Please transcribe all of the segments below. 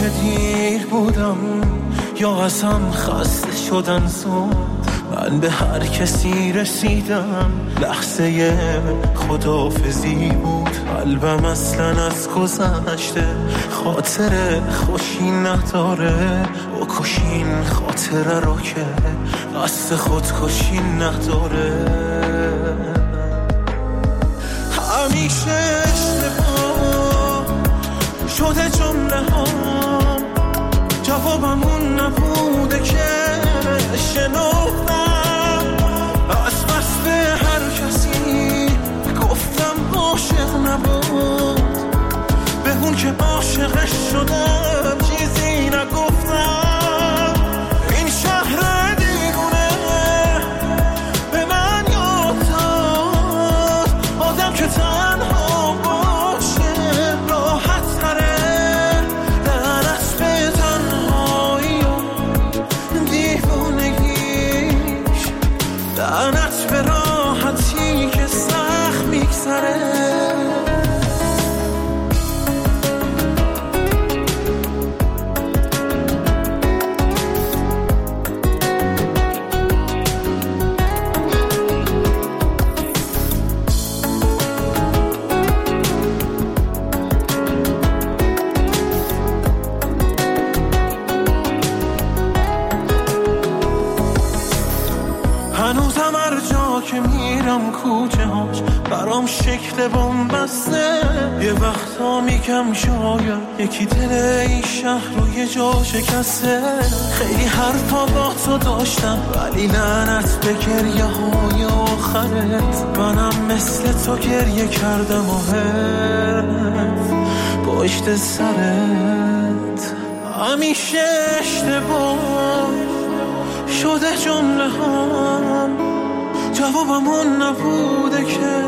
که دیر بودم یا اصلا خسته شدن زود، من به هر کسی رسیدم لحظه خداحافظی بود. قلبم اصلا از گذشته خاطر خوشی نداره، بکشین خاطره رو که قصد خودکشی نداره. همیشه اشتباه شده جمله هام، جوابم اون نبوده که شنفتم. از بس به هر کسی گفتم عاشق نبود، به اون که عاشقش شدم چیزی نگفتم. این شهر دیوونه به من یاد داد آدم که تنها باشه راحت تره، لعنت به تنهایی و دیوونگیش، لعنت به راحتی که سخت میگذره. هنوزم هر جا که میرم کوچه هاش برام شکل بنبسته، یه وقتا میگم شاید یکی دل این شهر رو یه جا شکسته. خیلی حرفا با تو داشتم ولی لعنت به گریه های آخرت، منم مثل تو گریه کردم و حرف پشت سرت. همیشه اشتباه شده جمله هم، جوابم اون نبوده که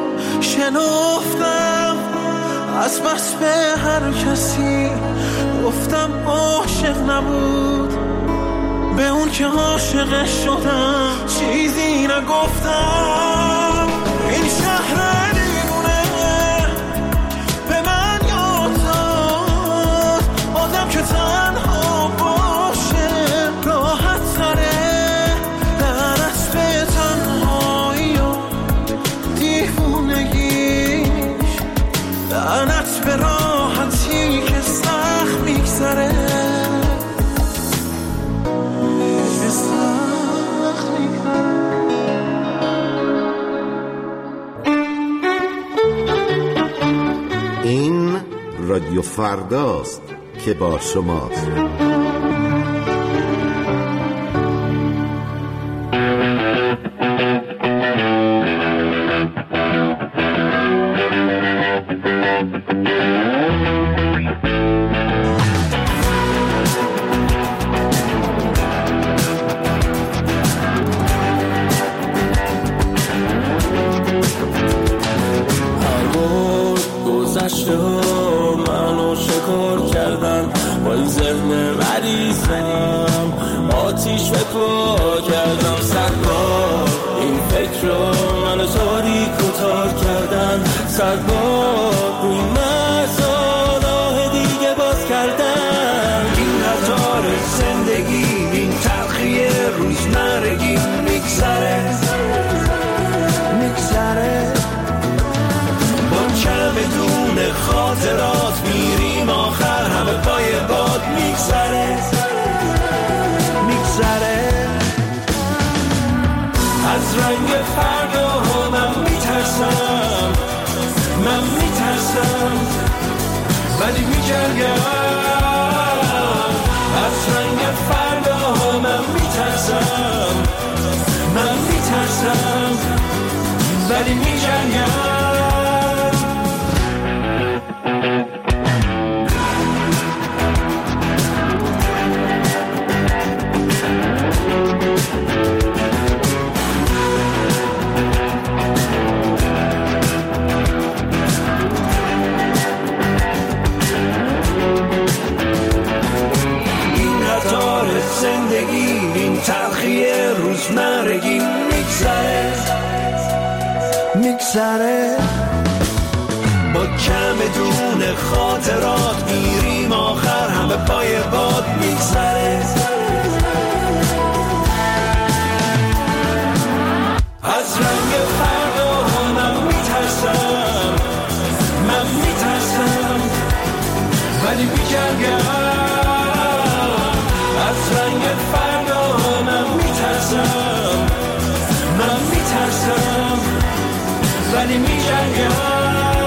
شنفتم. از بس به هر کسی گفتم عاشق نبود، به اون که عاشق شدم چیزی نگفتم. این شهر دیوونه به من یاد داد آدم که تنها باشه راحت تره، لعنت به تنهایی و دیوونگیش، لعنت به راحتی که سخت میگذره. این رادیو فرداست که با شماست. منو شکار کردن با این ذهن مریضم، آتیش فکر کردم سربار این فکر رو منو تاریک و تار کردن، سربار روی مزاراه دیگه باز کردن. این قطار زندگی این تلخی روزمرگی میگذره بدون خاطرات میریم آخر همه پای باد میگذره. از رنگ فردا من میترسم ولی میجنگم. از رنگ فردا من میترسم ولی میجنگم. زندگی این تلخی روزمرگی میگذره با کم دون خاطرات میریم آخر همه هوای باد میگذره. از رنگ فردا من میترسم، من میترسم ولی میجنگم. از رنگ فردا من میترسم، من میترسم ولی میجنگم.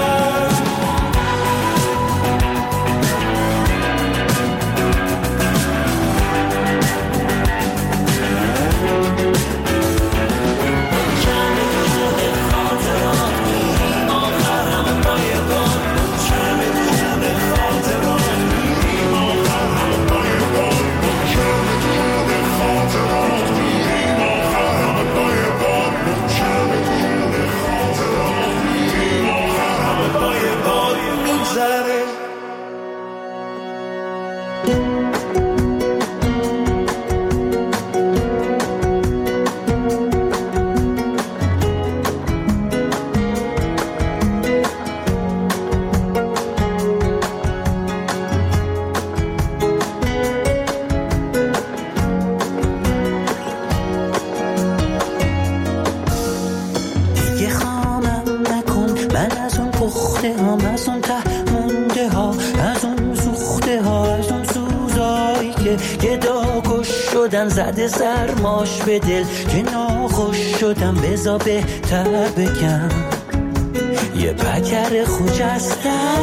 زده سرماش به دل که ناخوش شدم، بزا بهتر بگم یه پکر خجستم.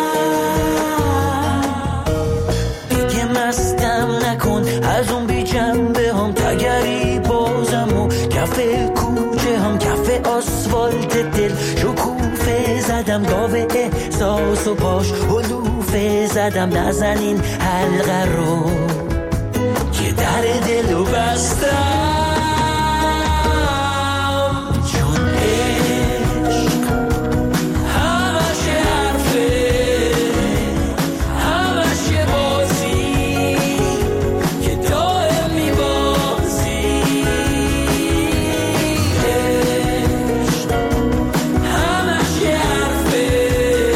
دیگه مستم نکن از اون بی جنبه هم، تگری بازم و کف کوچه هم، کف آسفالت دل شکوفه زدم، گاوه احساس و پاش حلوفه زدم. نزنین حلقه رو که در دلو بستم، چون عشق همش حرفه، همش یه بازی که دائم میبازی. عشق همش یه حرفه،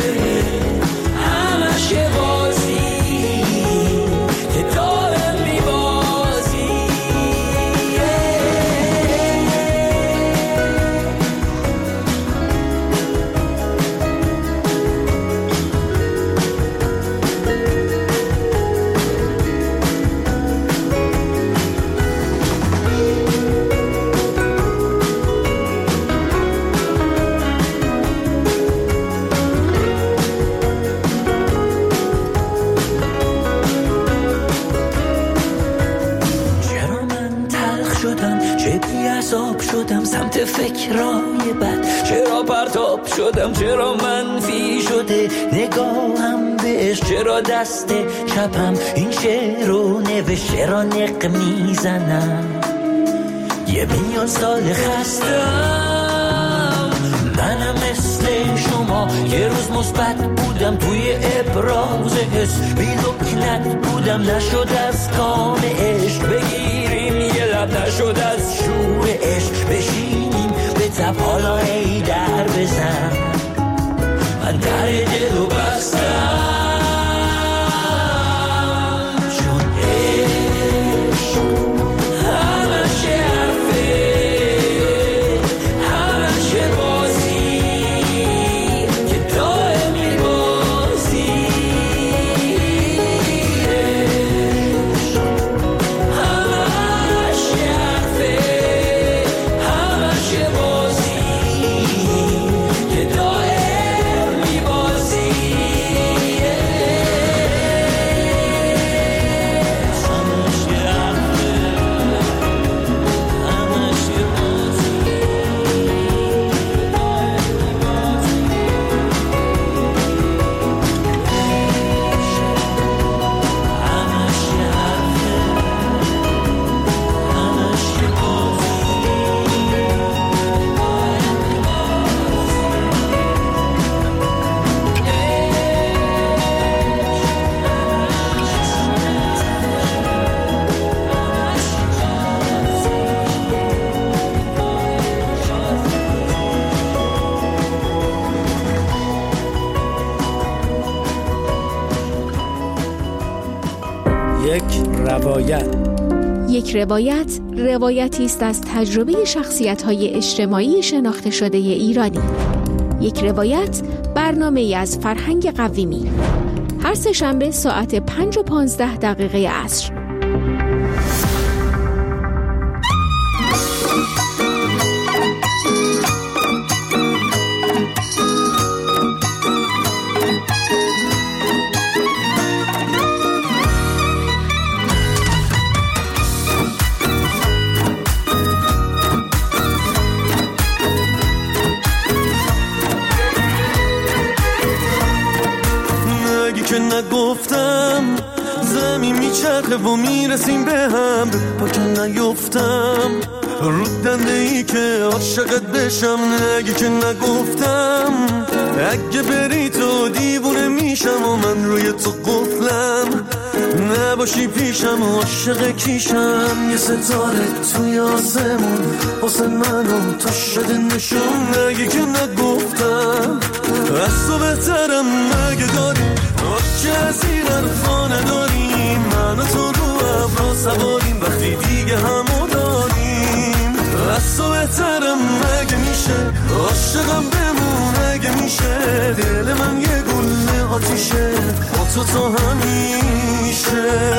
همش یه بازی که دائم میبازی. چرا من تلخ شدم، چه بی‌عصاب شدم سمت فکرای بد، چرا پرتاب شدم، چرا منفی شده نگاهم بهش، چرا دست چپم این شعر رو نوشت، چرا نق میزنم 1,000,000 سال خستم. منم مثل شما یه روز مثبت بودم، توی ابراز حس بی لکنت بودم، نشد از کام عشق بگیریم یه لب، نشد از شور عشق بشینیم به تب، حالا ای در بزن من در دلو بستم، چون عشق همش حرفه، همش بازی که دائم میبازی. عشق همش حرفه، همش بازی که دائم میبازی. یک روایت روایتی است از تجربه شخصیت‌های اجتماعی شناخته شده ایرانی. یک روایت برنامه‌ای از فرهنگ قویمی. هر سه‌شنبه ساعت 5:15 عصر. نگفتم زمین میچرخه و میرسیم به هم، با که نیفتم رو دنده ای که عاشقت بشم. نگی که نگفتم اگه بری تو دیوونه میشم و من روی تو قفلم، نباشی پیشم و عاشق کیشم. یه ستاره توی آسمون واسه منم تو شده نشون. نگی که نگفتم از تو بهترم مگه داری که از این حرفا نداریم. من و تو رو ابرا سواریم وقتی دیگه همو داریم. از تو بهترم مگه میشه عاشقم بمون اگه میشه. دل من یه گله آتیشه با تو تا همیشه.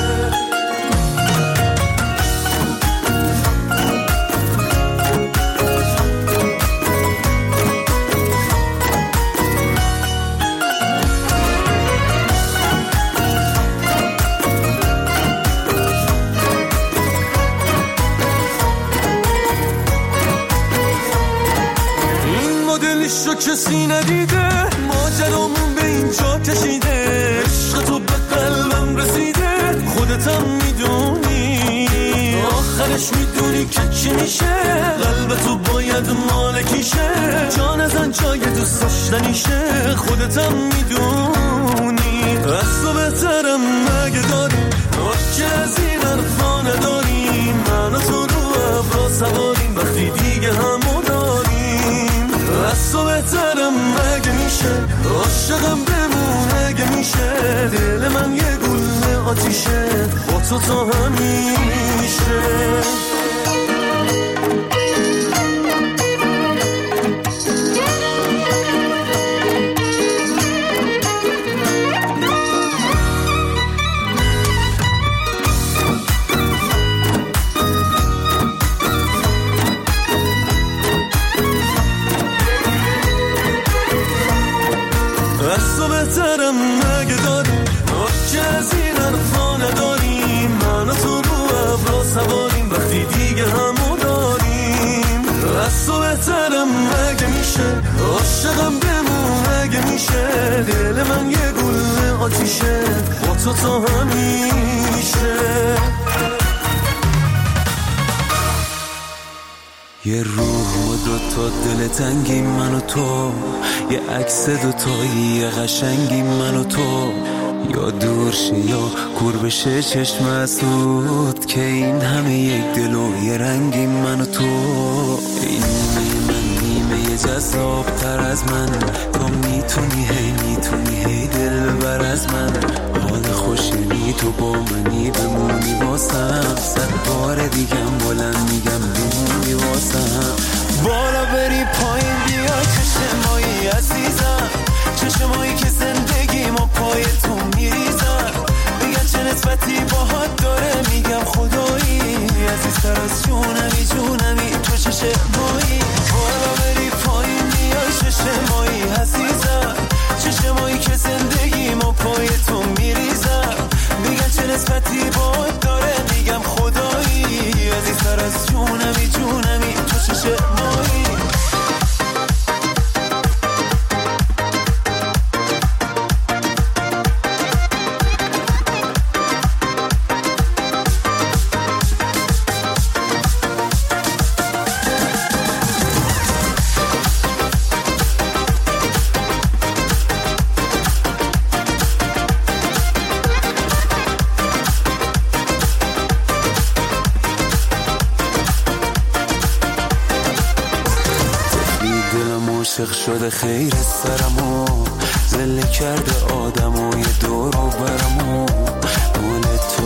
عشق کسی ندیده، ماجرامون به اینجا کشیده. عشق تو به قلبم رسیده، خودتم میدونی آخرش میدونی که چی میشه. قلب تو باید مالکیشه، جان ازن جای دوست داشتنیشه. خودتم میدونی از تو بهترم مگه داری که از این حرفا نداریم. من و تو رو ابرا سواریم وقتی دیگه همو داریم. از تو بهترم مگه میشه عاشقم بمون اگه میشه. دل من یه گله آتیشه با تو تا همیشه. از تو بهترم مگه داری که از این حرفا نداریم. من و تو رو ابرا سواریم وقتی دیگه همو داریم. از تو بهترم مگه میشه عاشقم بمون اگه میشه. دل من یه گله آتیشه با تو تا همیشه. یه روح و دوتا دل تنگی من و تو، یه عکس دوتایی یه قشنگی من و تو. یا دور شه یا کور بشه چشم اسود، که این همه یک دل و یه رنگی من و تو. این نیمه جذاب تر از من، تو میتونی هی دل ببر از من. حال خوشی تو با منی بمونی واسم، 100 بار دیگم بلند میگم بمونی واسم. بالا بری پایین بیا چشمایی عزیزم، چشمایی که زندگیمو پای تو میریزم. میگن چه نسبتی باهات داره، میگم خدایی عزیزتر از جونمی تو چشمایی. بالا بری پایین بیا چشمایی عزیزم، چشمایی که زندگیمو پای تو میریزم. میگن چه نسبتی باهات داره، میگم خدایی عزیزتر از جونمی تو چشمایی. عاشق شده خیر سرمو، زله کرده آدمو یه دور و برمو. مال تو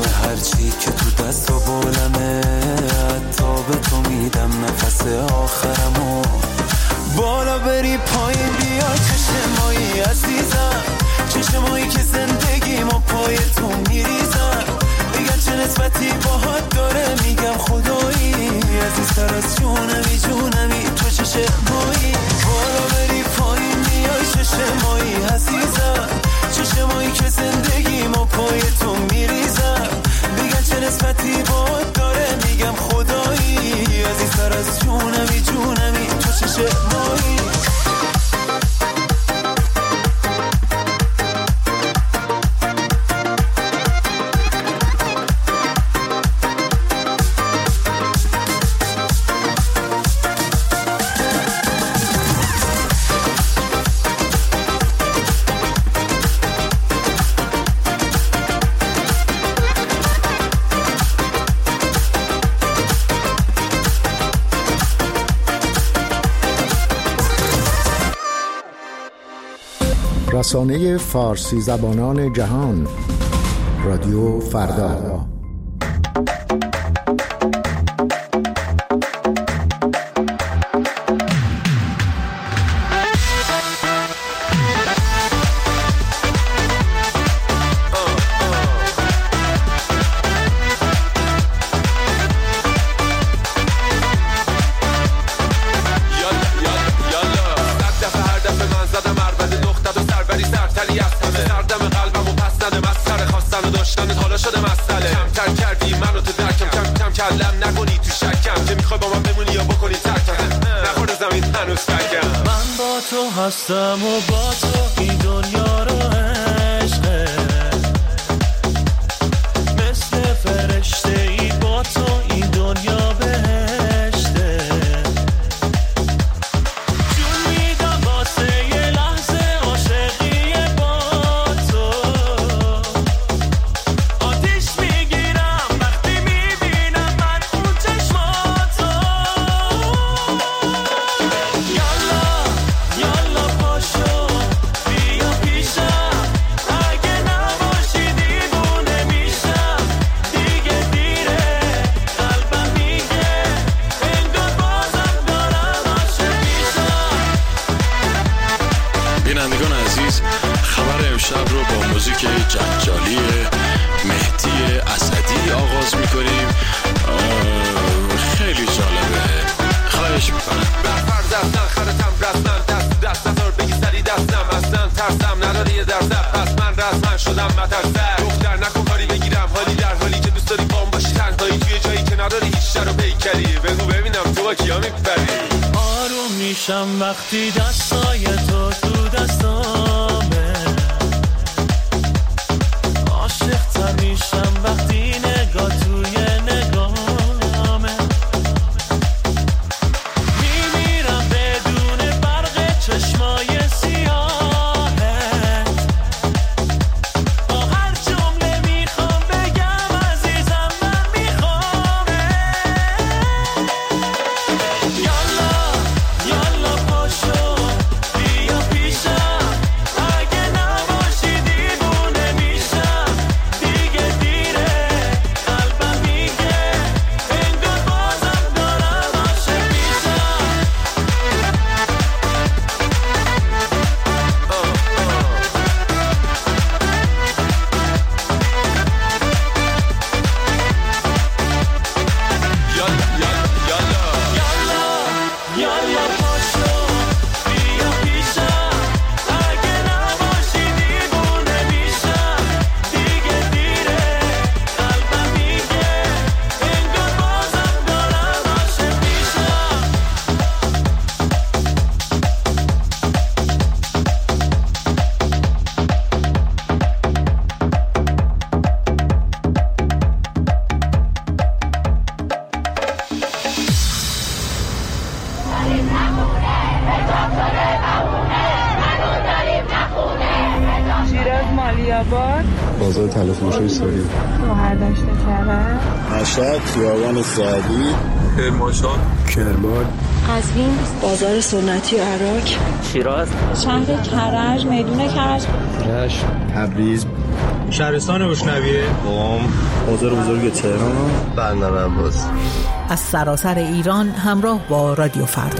عزیزتر از جونمی تو چشمایی بالا بری پایین میای چشمایی عزیزم چشمایی که زندگیمو پای تو میریزم بگن چه نسبتی باید داره میگم خدایی عزیزتر از جونمی تو چشمایی رسانه فارسی زبانان جهان رادیو فردا. هستم و با تو این دنیا رو عشقه مثل فرشته ای با تو این دنیا بهشته جون میدم واسه یه لحظه عاشقی با تو آتیش میگیرم وقتی میبینم من اون چشماتو شب رو با موزیک جنجالی مهدی اسدی آغاز میکنیم. خیلی جالبه، خواهش میکنم. برفر دستن خرتم رسمن دست نزار بگی سری دستم اصلا ترسم نداری یه درزم پس من رسمن شدم مترسر دختر نکن کاری بگیرم حالی در حالی که دوست داری بام باشی تنهایی توی جایی که نداری هیچ شر و پیکری بگو ببینم تو با کیا میپری. آروم میشم وقتی دستای تو دستامه عاشق‌تر میشم وقتی نگاه توی نگاهمه میمیرم بدون برق چشمای سیاهت با هر جمله میخوام بگم عزیزم من میخوامه یالا پاشو بیا پیشم اگه نباشی دیوونه میشم دیگه دیره قلبم میگه انگار بازم دارم عاشق میشم. یالا پاشو بیا پیشم اگه نباشی دیوونه میشم دیگه دیره قلبم میگه انگار بازم دارم عاشق میشم. شیراز مالیاباد بازار تلفروشی ساری شوهر داشته کرد مشهد خیابان سعدی کرمانشاه کرمان قزوین بازار سنتی عراق شیراز شهر کرج میدون کرج رشت تبریز شهرستان روشنویه قم بازار بزرگ تهران بندر عباس. از سراسر ایران همراه با رادیو فردا.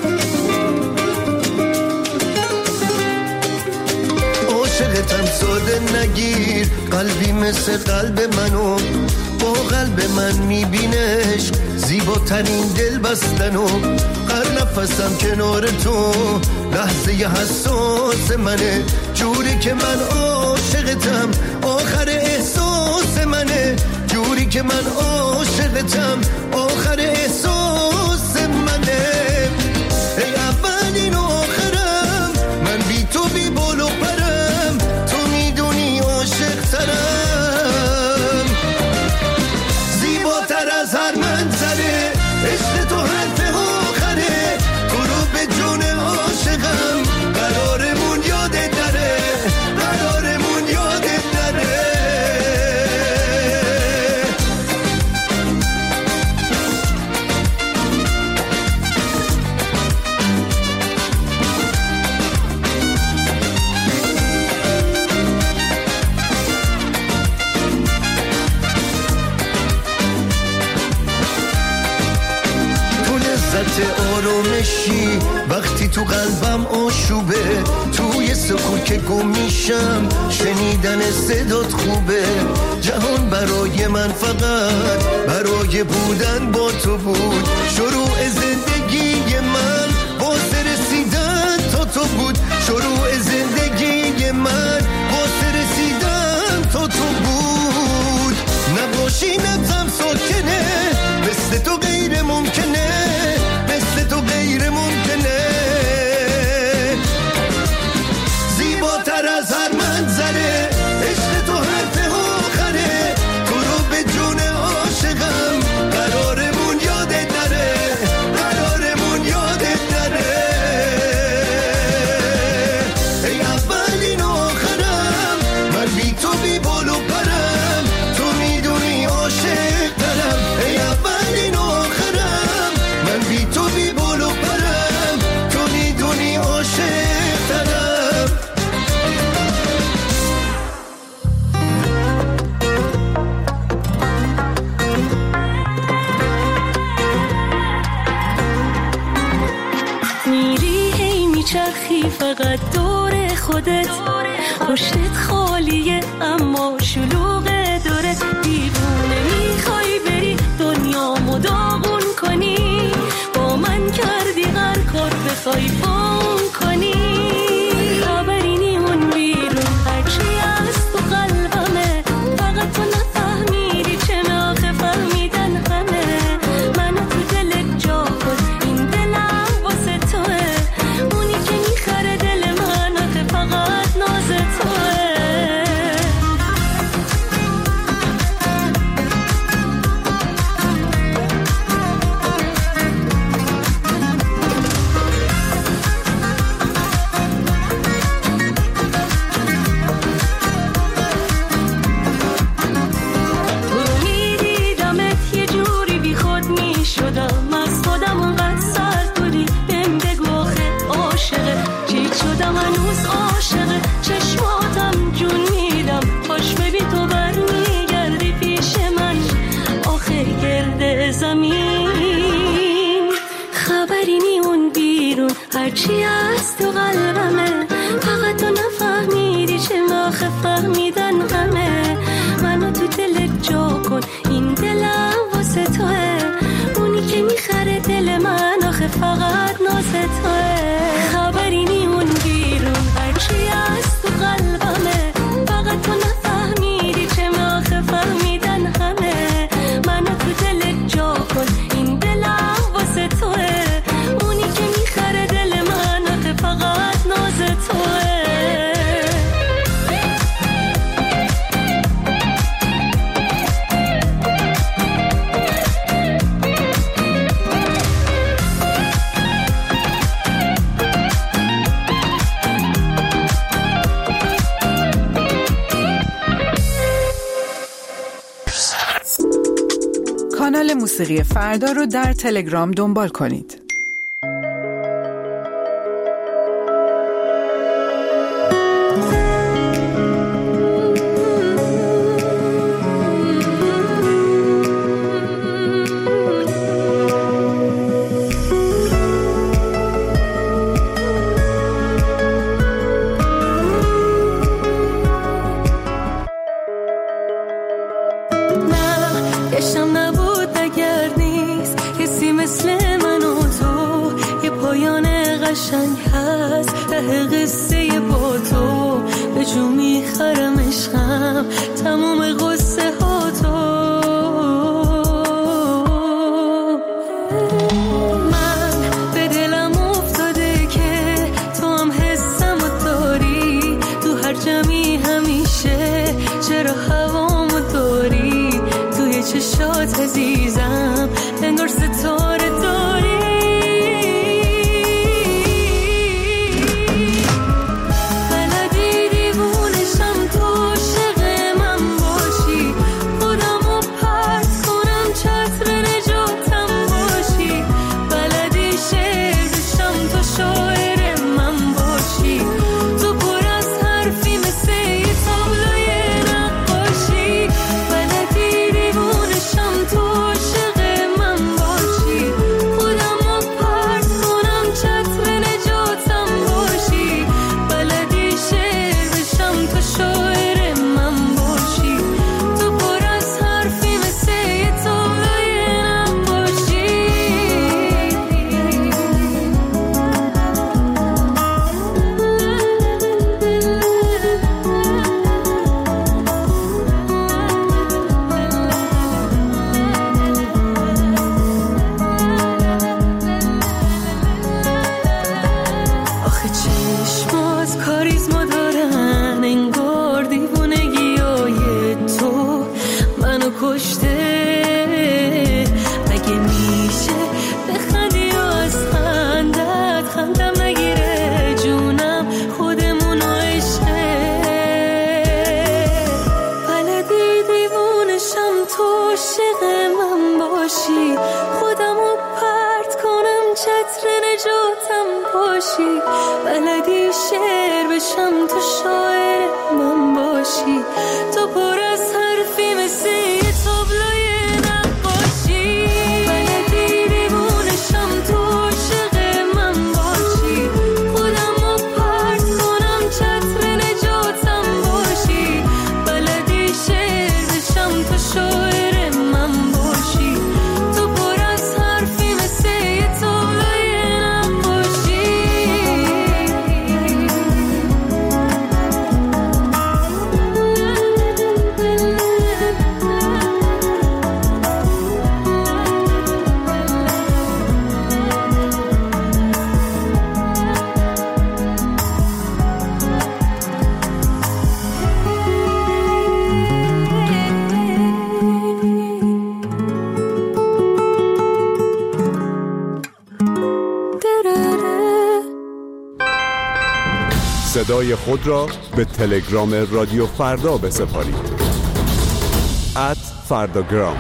عاشقتم ساده خورده نگیر قلبی مثل قلب منو، با قلب من میبینش زیباترین دل بستنو. هر نفسم کنار تو لحظه حساس منه، جوری که من عاشقتم آخر احساس منه، جوری که من عاشقتم آخر احساس منه. ای اولین و آخرم، من بی تو بی بال و پرم، تو میدونی عاشق ترم. زیباتر از هر منظره عشق تو حرف آخره، تو رو به جون عاشقم قرارمون یادت نره، قرارمون یادت نره. آرومشی وقتی تو قلبم آشوبه، توی سکوت که گم میشم شنیدن صدات خوبه. جهان برای من فقط برای بودن با تو بود، شروع زندگی من واسه رسیدن تا تو بود، شروع زندگی من واسه رسیدن تا تو بود. نباشی نبزم ساکنه، مثل تو غیر ممکنه، مثل تو غیر ممکنه. زیباتر از هر منظره عشق تو حرف آخره، تو رو به جون عاشقم قرارمون یادت نره، قرارمون یادت نره. ای اولین و آخرم، من بی تو بی بال و پرم، تو میدونی عاشق ترم. ای اولین و آخرم، من بی تو بی بال و پرم، تو میدونی عاشق ترم. میری هی میچرخی فقط دور خودت، پشتت خالیه اما شلوغه دورت. دیوونه میخوای بری دنیامو داغون کنی، با من کردی هر کار بخوای بام کنی. خبری نیمون بیرون هرچی از تو قلبمه، فقط تو نفهمیدی چه آخه فهمیدن همه. منو تو دلت جا کن، این دلم واسه توه، اونی که میخره دل من آخه فقط ناز توه. هنوز عاشقه چشماتم جون میدم، خوش ببین تو برمیگردی پیش من آخر گرد زمین. خبری نیمون بیرون هرچی از تو قلبمه، فقط تو نفهمیدی چه آخه فهمیدن همه. منو تو دلت جا کن، این دلم واسه توه، اونی که میخره دل من آخه فقط ناز توه. خبری نیمون بیرون هرچی از تو قلبمه، فقط تو نفهمیدی چه آخه فهمیدن همه. منو تو دلت جا کن، این دلم واسه توه، اونی که میخره دل من آخه فقط ناز توه. کانال موسیقی فردا رو در تلگرام دنبال کنید. قصه با تو به جو میخرم عشقم تموم قصه ها تو. من به دلم افتاده که تو هم حسم و داری، تو هر جمعی همیشه چرا هوامو داری، توی چشات عزیزم انگار ستاره داری. صدای خود را به تلگرام رادیو فردا بسپارید. @فرداگرام.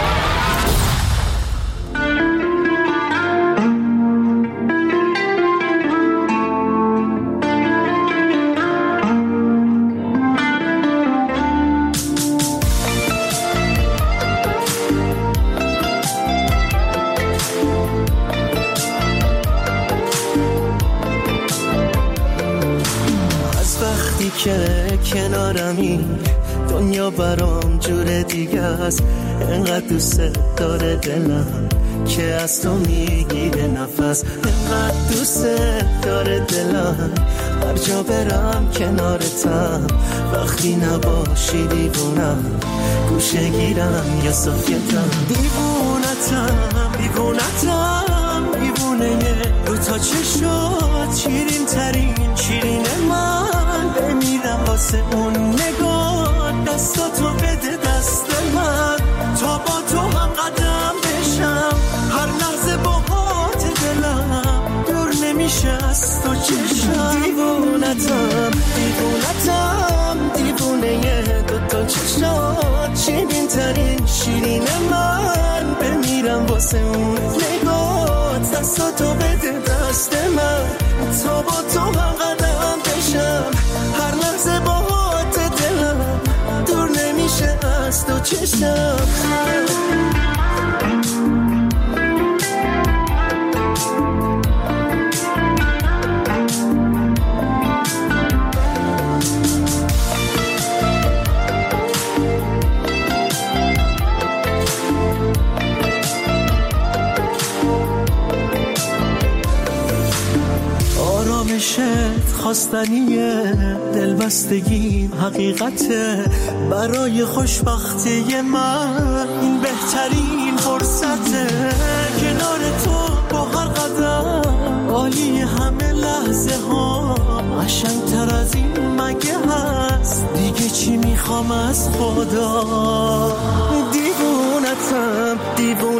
که کنارمی دنیا برام جور دیگه است، انقدر دوست داره دلم که از تو میگیره نفس، انقدر دوست داره دلم هر جا برم کنارتم، وقتی نباشی دیوونم گوشه گیرم یا صفیتم، دیوونتم دیوونه دو تا چشات شیرین ترین شیرین من، بمیرم واسه اون نگاه، دستاتو بده دست من تا با تو هم قدم بشم، هر لحظه با هات دلم دور نمیشه از تو چشم، دیوونه دوتا چشات شیرین ترین شیرین من، بمیرم واسه اون نگاه، دستاتو بده دست من تا با تو هم قدم بشم، هر لحظه با هات دلم دور نمیشه از تو چشم. خواستنیه، دلبستگی حقیقته. برای خوشبختی من این بهترین فرصته. کنار تو با هر قدم عالی همه لحظه ها. قشنگ‌تر از این مگه هست؟ دیگه چی میخوام از خدا؟ دیوونتم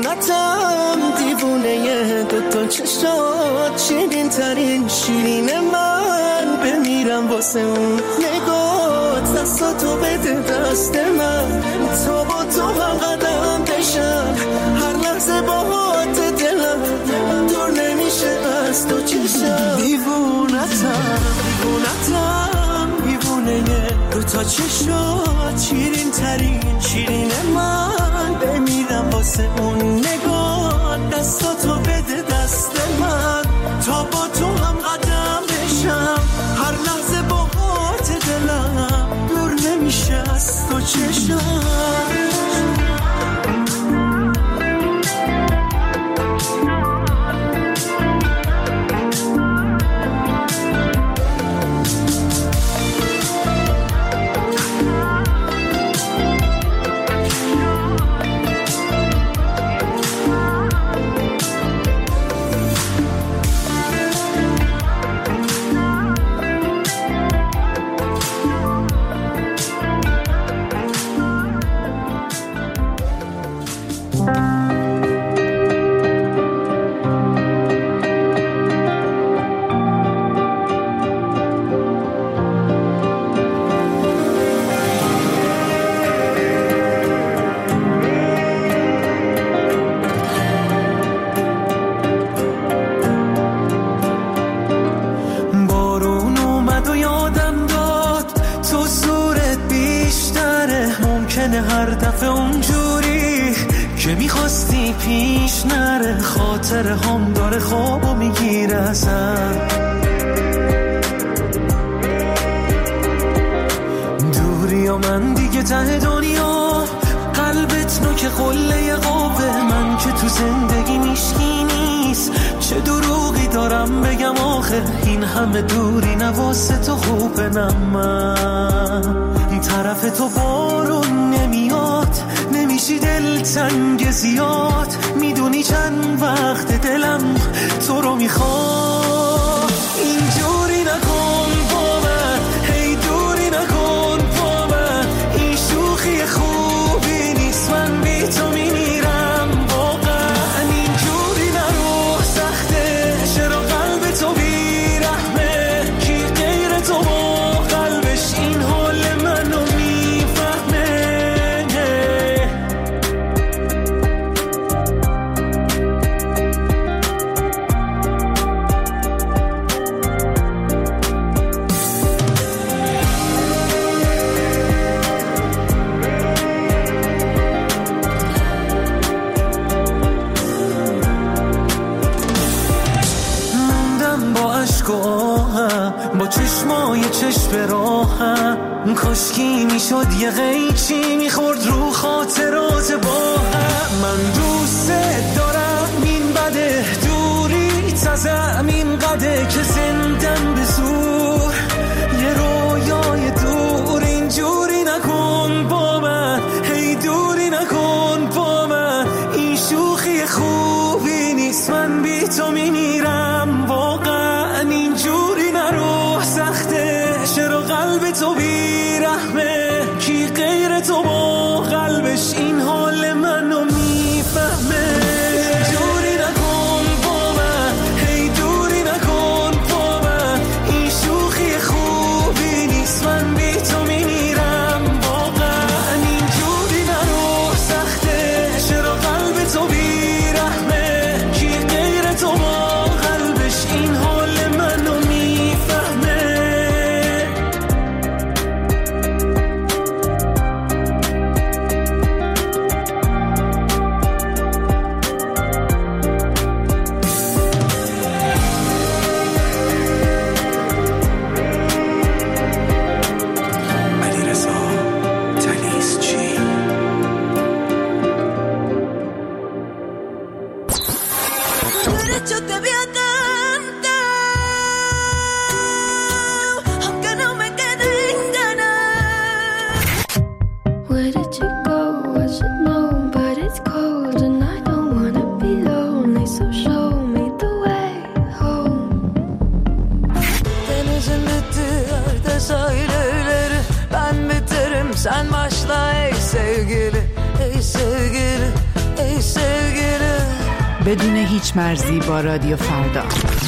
دیوونه دوتا چشات، شیرین ترین شیرین من. بمیرم واسه اون نگات، دستاتو بده دست من تا با تو هم قدم بشم. هر لحظه باهات دلم دور نمیشه از تو چشم. دیوونتم دیوونه دوتا چشات، شیرین ترین شیرین من. بمیرم واسه اون نگات، دستاتو بده دست من تا با تو هم قدم بشم. هر لحظه باهات دلم دور نمیشه از تو چشم. هر دفعه اونجوری که میخواستی پیش نره، خاطر هم داره خوابو میگیره ازم. دوری و من دیگه ته دنیا، قلبت نوک قله قوه من که تو زندگی میشکی نیست. چه دروغی دارم بگم آخه، این همه دوری نواسه تو خوبه. من طرف تو بارون نمیاد، نمیشی دلتنگ زیاد. میدونی چند وقت دلم تو رو میخواد. اینجوری نکن با من، هی دوری نکن با من. این شوخی خوبی نیست، من بی تو میمیرم واقعا. اینجوری نرو سخته، چرا قلب تو بیرحمه؟ کی غیر تو با قلبش این حال منو میفهمه؟ با چشمای چشم راهم، کاشکی میشد یه قیچی میخورد رو خاطرات با هم. من دوست دارم این بده، دوری تازم این قده که زندم به زور یه رویای دور. اینجوری نکن با من، هی دوری نکن با من. این شوخی خوبی نیست، من بی تو میمیرم واقعا. اینجوری نرو سخته، چرا قلب تو بیرحمه؟ کی غیر تو با قلبش این حال منو میفهمه؟ اینجوری نکن با من، هی دوری نکن با من. این شوخی خوبی نیست، من بی تو میمیرم واقعا. اینجوری نرو سخته، چرا قلب تو بیرحمه؟ کی غیر تو با قلبش این حال منو میفهمه؟ sen başla ey sevgili, ey sevgili, ey sevgili. بدون هیچ مرزی با رادیو فردا.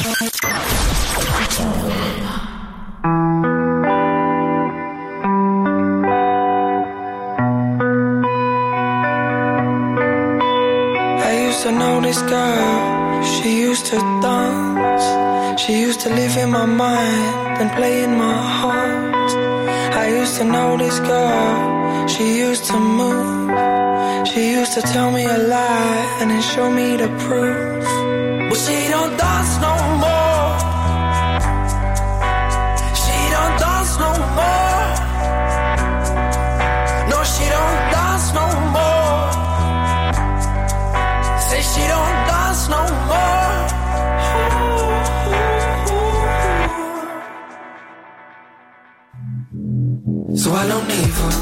I know this girl, she used to dance. She used to live in my mind and play in my heart. I used to know this girl, she used to move. She used to tell me a lie and then show me the proof. But she don't dance no more. She don't dance no more. No, she don't dance no more. Say she don't dance no more. So I don't need her.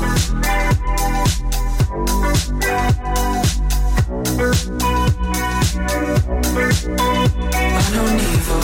I don't need her.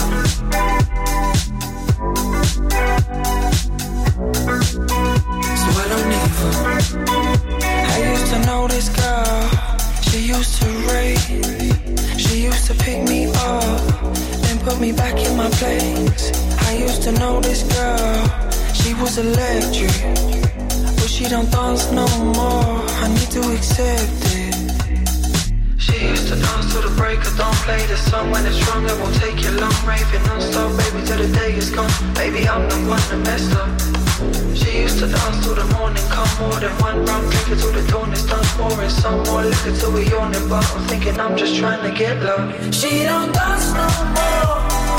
So I don't need her. I used to know this girl. She used to rave. She used to pick me up and put me back in my place. I used to know this girl. She was electric, but she don't dance no more. I need to accept it. She used to dance till the break of dawn. Play the song when it's wrong, it won't take you long. Raving non-stop, baby, till the day is gone. Baby, I'm the one that messed up. She used to dance till the morning come. More than one round, drink it till the dawn is done. Pouring some more liquor till we're yawning, but I'm thinking I'm just trying to get love. She don't dance no more.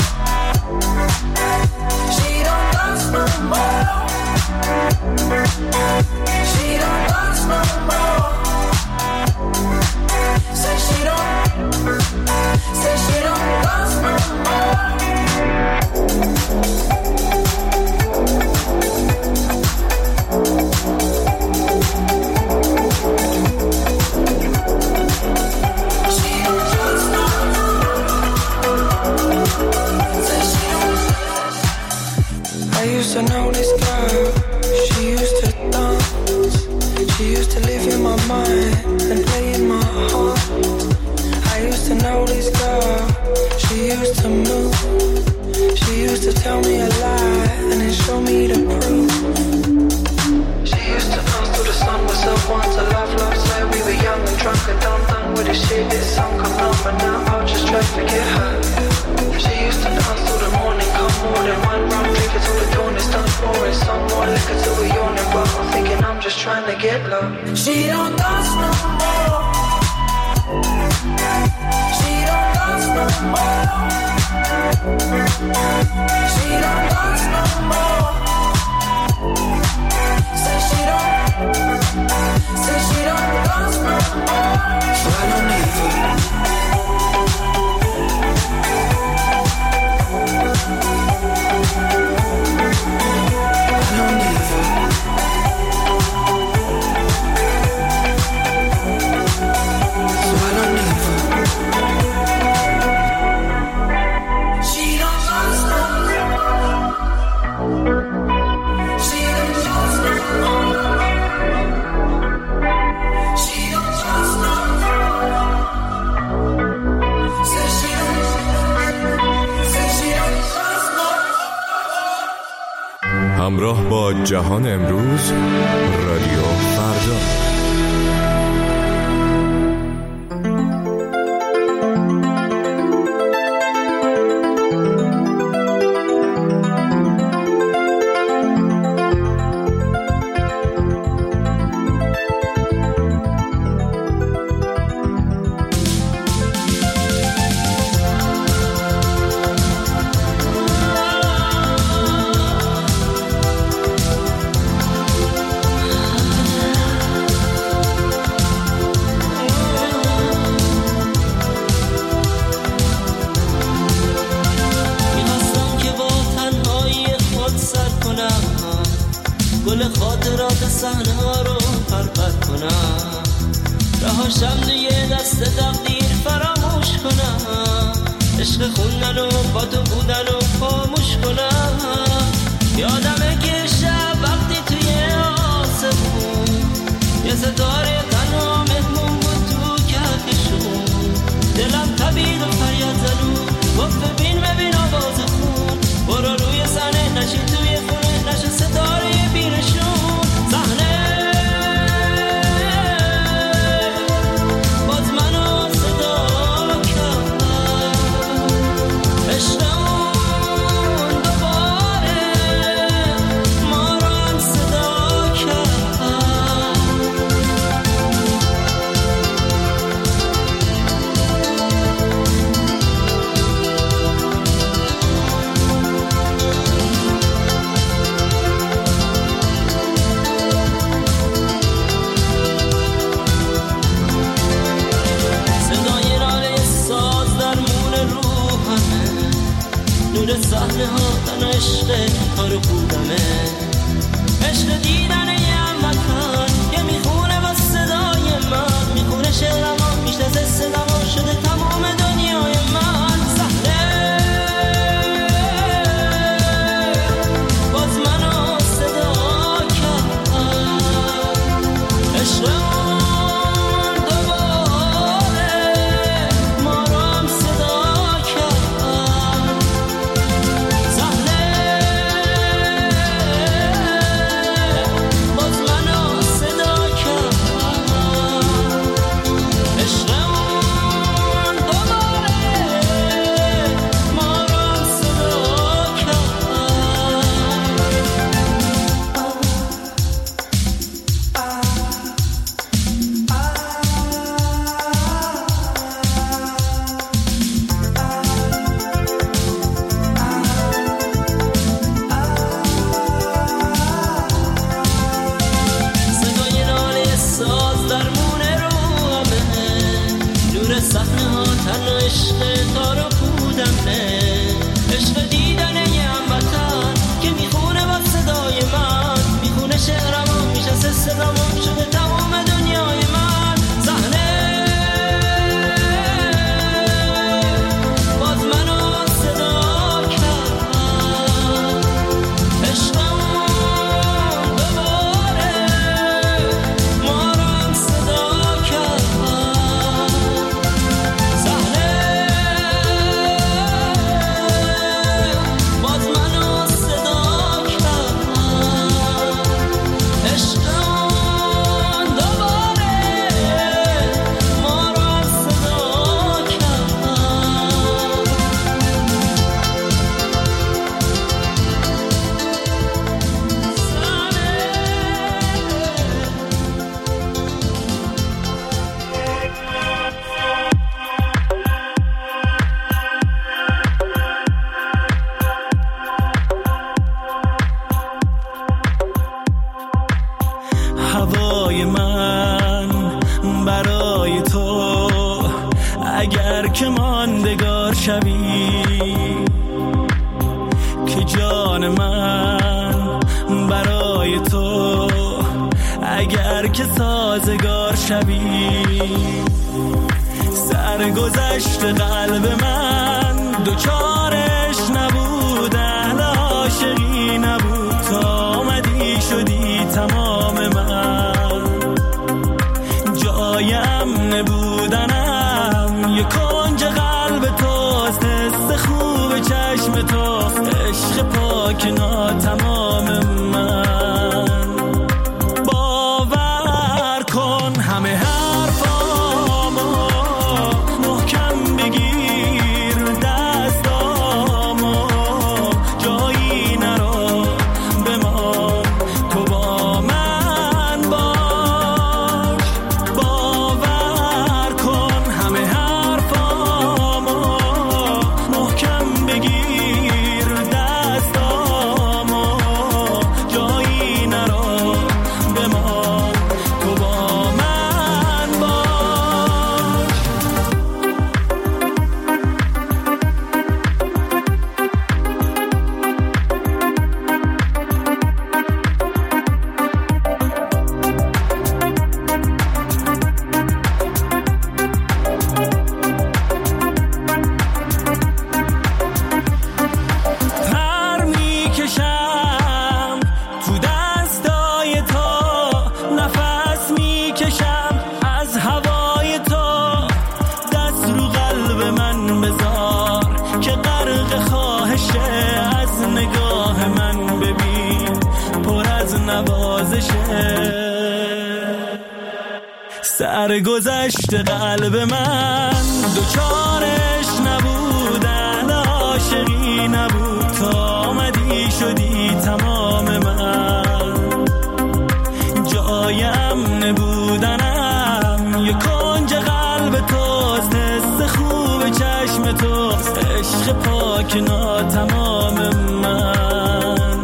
She don't dance no more. She don't dance no more. Say she don't dance no more. I used to know this girl, she used to dance. She used to live in my mind and play in my heart. I used to know this girl, she used to move. She used to tell me a lie and then show me the proof. She used to dance till the sun was up, want to love, say we were young and drunk and done with the shit. This song come on, but now I'll just try to forget her. She used to dance till the morning come. More than one round, drink it till the dawn is done. Pouring some more liquor till we're yawning, but I'm thinking I'm just trying to get love. She don't dance no more. She don't dance no more. She don't dance no more. Say she don't dance no more. So I don't need her. همراه با جهان امروز، رادیو فردا. گل خاطرات صحنه ها رو پرپر کنم، رهاشم توی دست تقدیر فراموش کنم، عشق خوندن و با تو بودن و خاموش کنم. یادمه که شب وقتی توی آسمون تار و پودمه. عشق دیدن یه هموطن که میخونه با صدای من، میخونه شعرما میشناسه صداما، شده تمام دنیای من. صحنه باز منو صدا کرد، عشق اون دوباره ما رو هم صدا کرد. صحنه باز منو صدا کرد، عشق اون دوباره ما رو هم صدا کرد. صدای ناله ساز درمونه رو همه، نور صحنه ها تنها عشق تار و پودمه. عشق دیدن یه هموطن که میخونه با صدای من، میخونه شعرما میشناسه صداما، شده تمام دنیای من. صحنه باز منو صدا کرد، عشق اون دوباره ما رو هم صدا کرد. صحنه باز منو صدا کرد، عشق اون دوباره ما رو هم صدا کرد. هوای من برای تو اگر که ماندگار شوی، که جان من برای تو اگر که سازگار شوی. سرگذشت قلب من دوچارش نبود، اهل عاشقی نبود، تا آمدی شدی تمام من. جایم نبودنم یه کنج قلب توست، حس خوب چشم توست، عشق پاک ناتمام من. باور کن همه حرفامو محکم بگیر، دستامو جایی نرو بمان، تو با من باش. باور کن همه حرفامو محکم بگیر، دستامو جایی نرو بمان، تو با من باش. پر میکشم تو دستای تو، نفس میکشم از هوای تو. دست رو قلب من بذار که غرق خواهشه، از نگاه من ببین پر از نوازشه. سرگذشت قلب من دوچارش نبود، اهل عاشقی نبود، تا آمدی شدی تمام من. جایم نبودنم یه کنج قلب توست، حس خوب چشم توست، عشق پاک ناتمام من.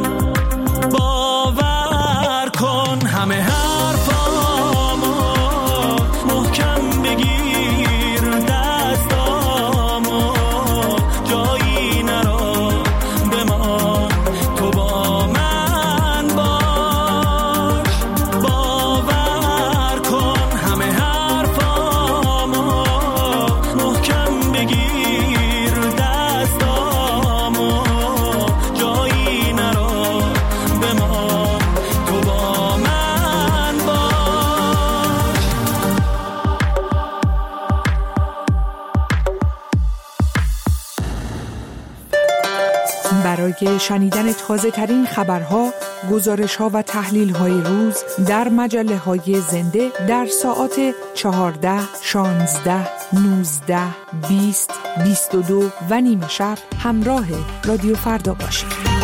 باور کن همه حرفامو محکم بگیر، دستامو برای شنیدن تازه ترین خبرها، گزارش‌ها و تحلیل‌های روز در مجله‌های زنده در ساعات 14, 16, 19, 20, 22 و نیمه شب همراه رادیو فردا باشید.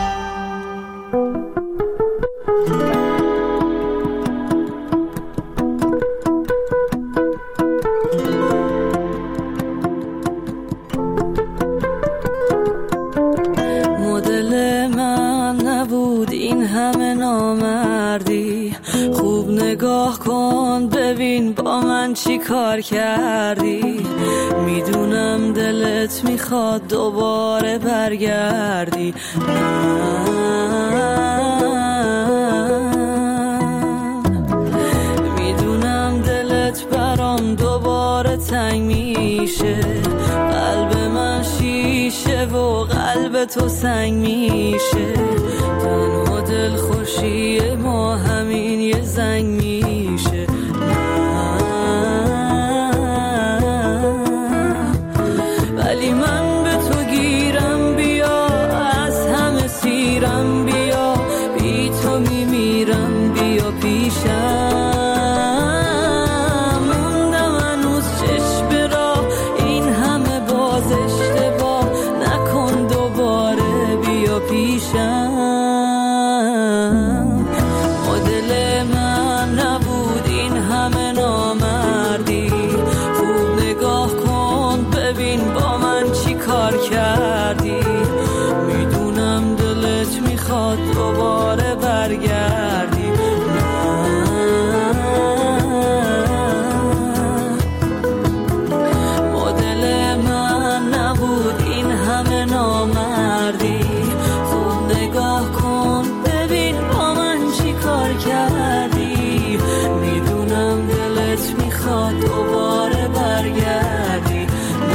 نگاه کن ببین با من چی کار کردی، میدونم دلت میخواد دوباره برگردی، میدونم دلت برام دوباره تنگ میشه، قلب من شیشه و قلب تو سنگ میشه، تنها دل خوشی ما همین یه زنگ میشه، ولی من به تو گیرم بیا، از همه سیرم بیا، بی تو میمیرم بیا پیشم، موندم هنوز چشم راه، این همه باز اشتباه نکن دوباره بیا پیشم، مدل من نبود این همه نامردی، خوب نگاه کن ببین با من چی کار کردی، میدونم دلت میخواد دوباره برگردی، مدل من نبود این همه نامردی، خوب نگاه کن ببین با من چی کار کردی، میدونم دلت میخواد دوباره برگردی،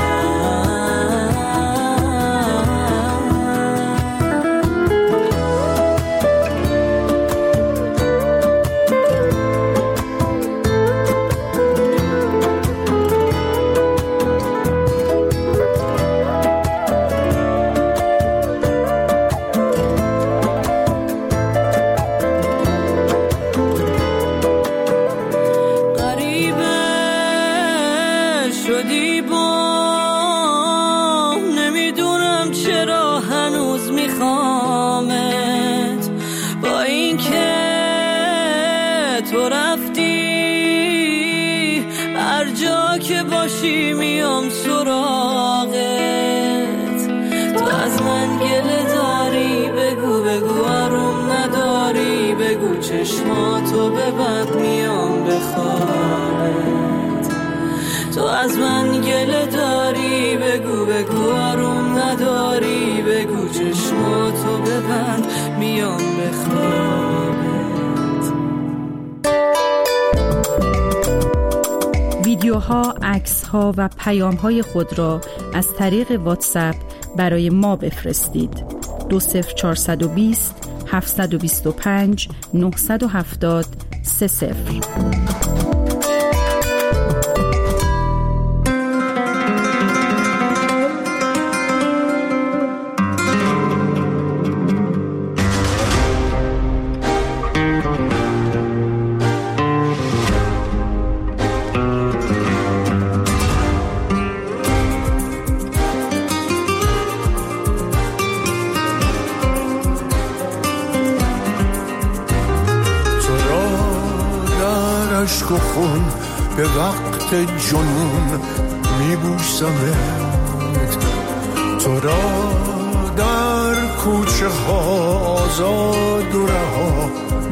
میام سراغت، تو از من گله داری بگو بگو آروم نداری بگو چشماتو ببند میام بخوابت، تو از من گله داری بگو بگو آروم نداری بگو چشماتو ببند میام بخوابت. ویدیوها، عکس‌ها و پیام‌های خود را از طریق واتساپ برای ما بفرستید. 20420 725 970 30. عشق و خون به وقت جنون میبوسمت، تو را در کوچه ها آزاد و رها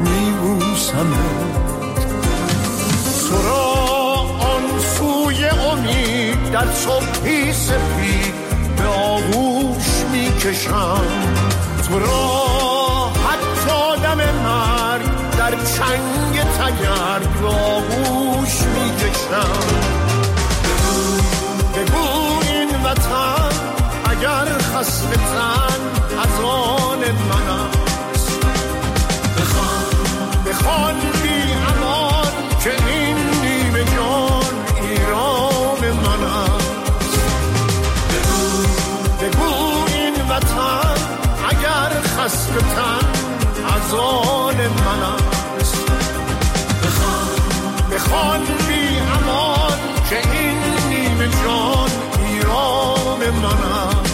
میبوسمت، تو را آن سوی امید در صبحی سپید به آغوش میکشم، تو را حتی دم مرگ در چنگ تگرگ به آغوش میکشم، بگو این وطن اگر خسته تن از آن من است، بخوان بی امان که این نیمه جان ایران من است، بگو این وطن از آن من است. بخوان بی امان که این نیمه جان ایران من است.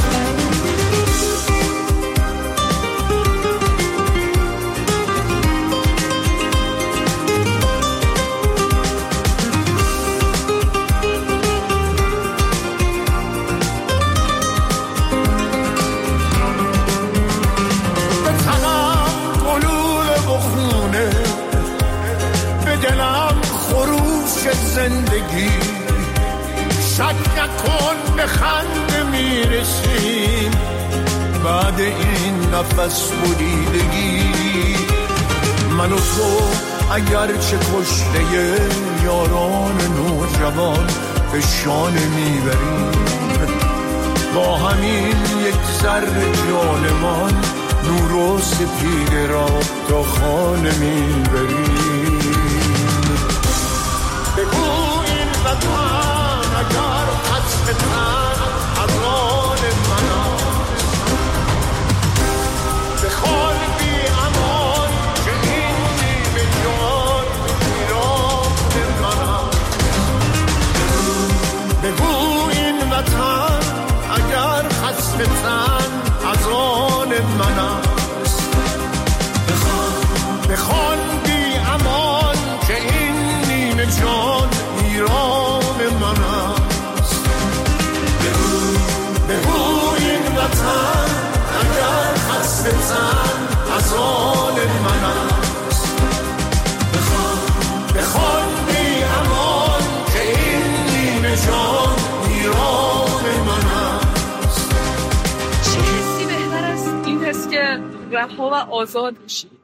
زندگی شک نکن به خنده میرسیم بعد این نفس بریدگی. من و تو اگرچه کشته یاران نوجوان به شانه میبریم، با همین یک ذره جانمان نور و سپیده را تا خانه میبریم. بگو این وطن اگر قصد تن از آن من است. بخوان بی امان که این نیمه جان ایران من است. بگو این وطن اگر قصد تن از آن من است. بخوان بی امان که این نیمه جان ایران من است. بگو این وطن اگر قصد تن از آن من است. بخوان بی امان که این نیمه جان ایران من است. چه حسی بهتر از این حس که رها و آزاد بشی؟